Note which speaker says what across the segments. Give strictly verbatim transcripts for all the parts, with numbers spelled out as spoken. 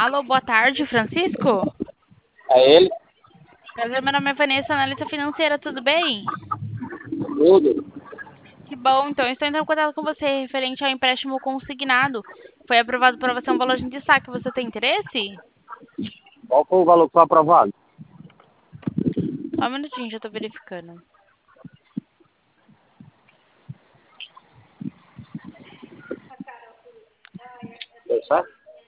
Speaker 1: Alô, boa tarde, Francisco?
Speaker 2: É ele?
Speaker 1: Prazer, meu nome é Vanessa, analista financeira, tudo bem?
Speaker 2: Tudo.
Speaker 1: Que bom, então estou entrando em contato com você referente ao empréstimo consignado. Foi aprovado para você um valor em destaque, você tem interesse?
Speaker 2: Qual foi o valor que foi aprovado?
Speaker 1: Só um minutinho, já estou verificando.
Speaker 2: Deu certo?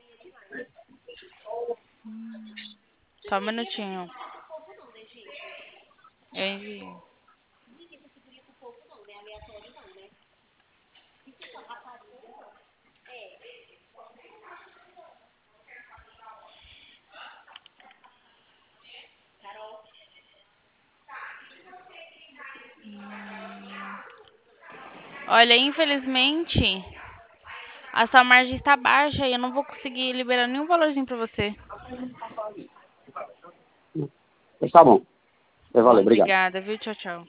Speaker 1: Só um minutinho. Eu envio. Olha, infelizmente, a sua margem está baixa e eu não vou conseguir liberar nenhum valorzinho para você.
Speaker 2: Pois tá bom. Vai valer, obrigado.
Speaker 1: Obrigada, viu? Tchau, tchau.